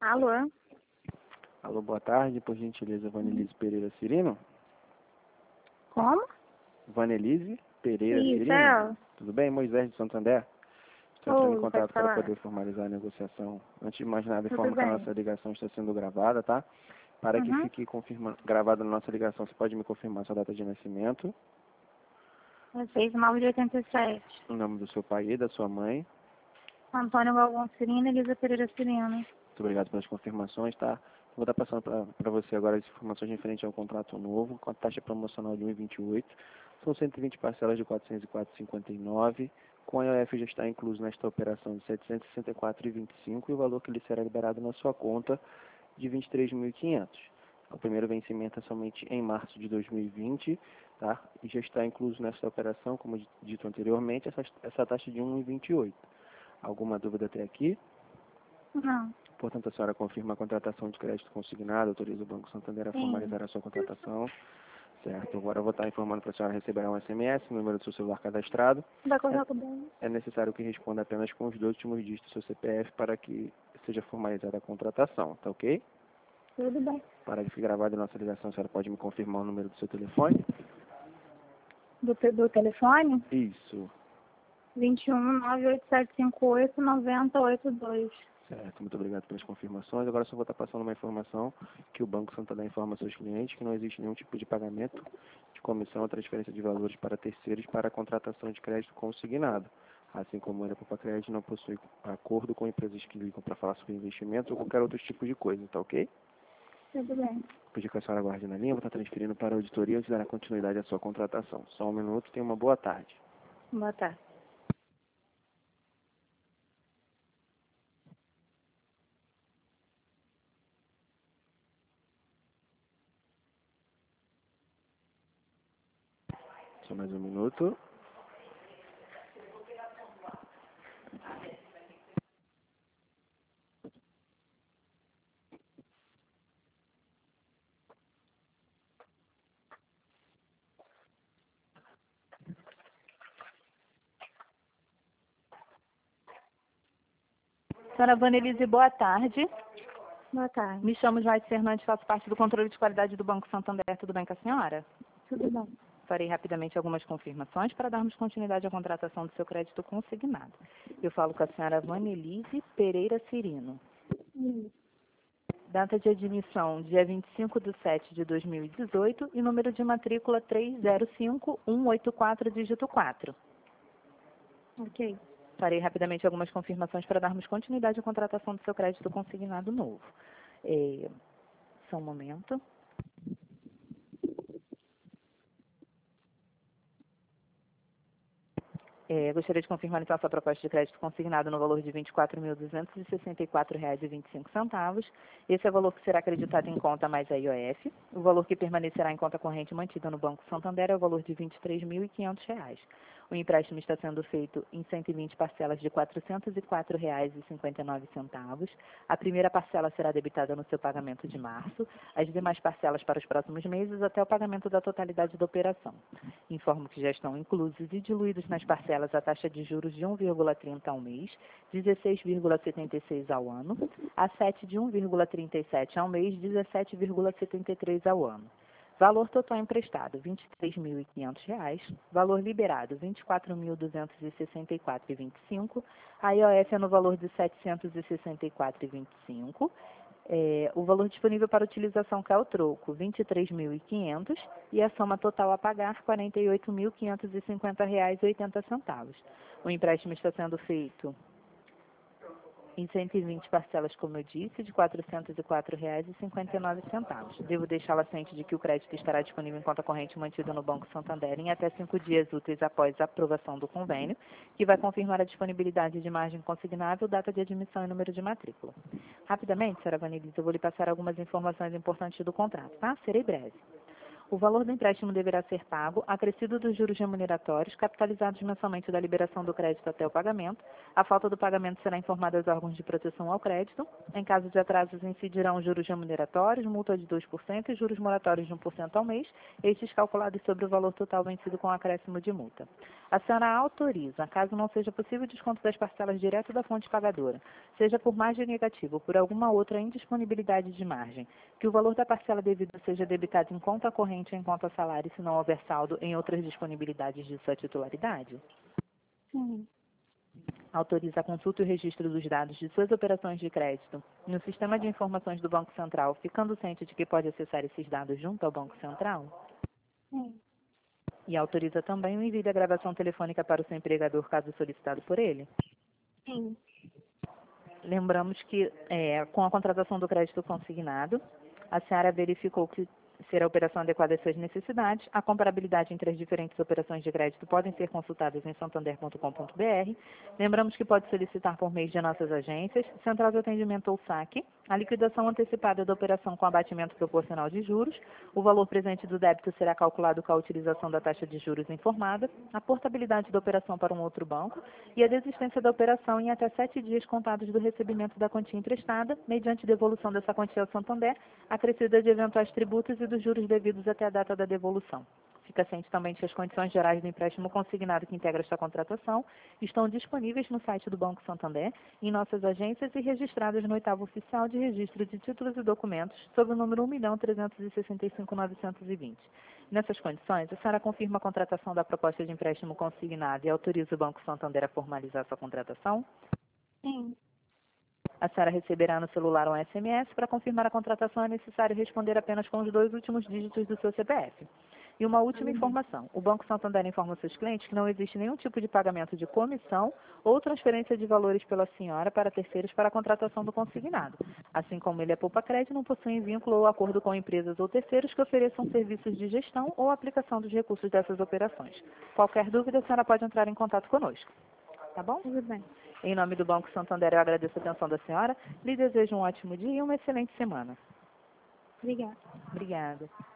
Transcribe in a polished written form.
Alô? Alô, boa tarde, por gentileza, Vanelise Pereira Cirino? Como? Vanelise Pereira Isso, Cirino? é ela. Tudo bem? Moisés de Santander? Estou entrando em Oi, pode contato para falar. poder formalizar a negociação. Antes de mais nada, Tudo informo que a bem. nossa ligação está sendo gravada, tá? Para que Uhum. fique gravada na nossa ligação, você pode me confirmar sua data de nascimento, 6/9 de 87. o nome do seu pai e da sua mãe. Antônio Galvão Cirino, Elisa Pereira Cirino. Muito obrigado pelas confirmações, tá? Vou estar passando para você agora as informações referentes ao contrato novo, com a taxa promocional de 1,28. São 120 parcelas de 404,59. Com a IOF já está incluso nesta operação de 764,25 e o valor que lhe será liberado na sua conta de 23.500. O primeiro vencimento é somente em março de 2020, tá? E já está incluso nesta operação, como dito anteriormente, essa taxa de 1,28. Alguma dúvida até aqui? Não. Portanto, a senhora confirma a contratação de crédito consignado, autoriza o Banco Santander a Sim. formalizar a sua contratação. Certo. Agora eu vou estar informando para a senhora receberá um SMS, o número do seu celular cadastrado. Vai correr com o bem? É necessário que responda apenas com os 2 últimos dígitos do seu CPF para que seja formalizada a contratação, tá ok? Tudo bem. Para que fique gravado em nossa ligação, a senhora pode me confirmar o número do seu telefone? Do telefone? Isso. 21 98758 9082. Certo, muito obrigado pelas confirmações. Agora só vou estar passando uma informação que o Banco Santander informa aos seus clientes que não existe nenhum tipo de pagamento de comissão ou transferência de valores para terceiros para a contratação de crédito consignado. Assim como ele, a Poupa Crédito não possui acordo com empresas que ligam para falar sobre investimentos ou qualquer outro tipo de coisa, tá ok? Tudo bem. Pedir que a senhora aguarde na linha, vou estar transferindo para a auditoria e dará continuidade à sua contratação. Só um minuto, tenha uma boa tarde. Boa tarde. Só mais um minuto. Senhora Vanelise, boa tarde. Boa tarde. Me chamo Joyce Fernandes, faço parte do controle de qualidade do Banco Santander. Tudo bem com a senhora? Tudo bem. Farei rapidamente algumas confirmações para darmos continuidade à contratação do seu crédito consignado. Eu falo com a senhora Vanelise Pereira Cirino. Isso. Data de admissão, dia 25/7/2018 e número de matrícula 305184, dígito 4. Ok. Farei rapidamente algumas confirmações para darmos continuidade à contratação do seu crédito consignado novo. Só um momento. Gostaria de confirmar então a sua proposta de crédito consignado no valor de R$ 24.264,25. Esse é o valor que será acreditado em conta mais a IOF. O valor que permanecerá em conta corrente mantida no Banco Santander é o valor de R$ 23.500. O empréstimo está sendo feito em 120 parcelas de R$ 404,59. A primeira parcela será debitada no seu pagamento de março, as demais parcelas para os próximos meses até o pagamento da totalidade da operação. Informo que já estão inclusos e diluídos nas parcelas a taxa de juros de 1,30 ao mês, 16,76 ao ano, a 7 de 1,37 ao mês, 17,73 ao ano. Valor total emprestado, R$ 23.500. Valor liberado, R$ 24.264,25. A IOF é no valor de R$ 764,25. O valor disponível para utilização que é o troco, R$ 23.500. E a soma total a pagar, R$ 48.550,80. O empréstimo está sendo feito em 120 parcelas, como eu disse, de R$ 404,59. Devo deixá-la ciente de que o crédito estará disponível em conta corrente mantida no Banco Santander em até 5 dias úteis após a aprovação do convênio, que vai confirmar a disponibilidade de margem consignável, data de admissão e número de matrícula. Rapidamente, senhora Vanelise, eu vou lhe passar algumas informações importantes do contrato, tá? Serei breve. O valor do empréstimo deverá ser pago, acrescido dos juros remuneratórios, capitalizados mensalmente da liberação do crédito até o pagamento. A falta do pagamento será informada aos órgãos de proteção ao crédito. Em caso de atrasos, incidirão juros remuneratórios, multa de 2% e juros moratórios de 1% ao mês, estes calculados sobre o valor total vencido com acréscimo de multa. A senhora autoriza, caso não seja possível o desconto das parcelas direto da fonte pagadora, seja por margem negativa ou por alguma outra indisponibilidade de margem, que o valor da parcela devida seja debitado em conta corrente ou em conta salário, se não houver saldo em outras disponibilidades de sua titularidade? Sim. Autoriza a consulta e o registro dos dados de suas operações de crédito no sistema de informações do Banco Central, ficando ciente de que pode acessar esses dados junto ao Banco Central? Sim. E autoriza também o envio da gravação telefônica para o seu empregador, caso solicitado por ele? Sim. Lembramos que, com a contratação do crédito consignado, a senhora verificou que ser a operação adequada às suas necessidades. A comparabilidade entre as diferentes operações de crédito podem ser consultadas em santander.com.br. Lembramos que pode solicitar por meio de nossas agências, Central de Atendimento ou SAC, a liquidação antecipada da operação com abatimento proporcional de juros. O valor presente do débito será calculado com a utilização da taxa de juros informada, a portabilidade da operação para um outro banco e a desistência da operação em até 7 dias contados do recebimento da quantia emprestada, mediante devolução dessa quantia ao Santander, acrescida de eventuais tributos e dos juros devidos até a data da devolução. Fica ciente também que as condições gerais do empréstimo consignado que integra esta contratação estão disponíveis no site do Banco Santander, em nossas agências e registradas no 8º Oficial de Registro de Títulos e Documentos, sob o número 1.365.920. Nessas condições, a senhora confirma a contratação da proposta de empréstimo consignado e autoriza o Banco Santander a formalizar sua contratação? Sim. A senhora receberá no celular um SMS. Para confirmar a contratação é necessário responder apenas com os 2 últimos dígitos do seu CPF. E uma última informação. O Banco Santander informa seus clientes que não existe nenhum tipo de pagamento de comissão ou transferência de valores pela senhora para terceiros para a contratação do consignado. Assim como ele é poupa-crédito, não possui vínculo ou acordo com empresas ou terceiros que ofereçam serviços de gestão ou aplicação dos recursos dessas operações. Qualquer dúvida, a senhora pode entrar em contato conosco. Tá bom? Tudo bem. Em nome do Banco Santander, eu agradeço a atenção da senhora. Lhe desejo um ótimo dia e uma excelente semana. Obrigada. Obrigada.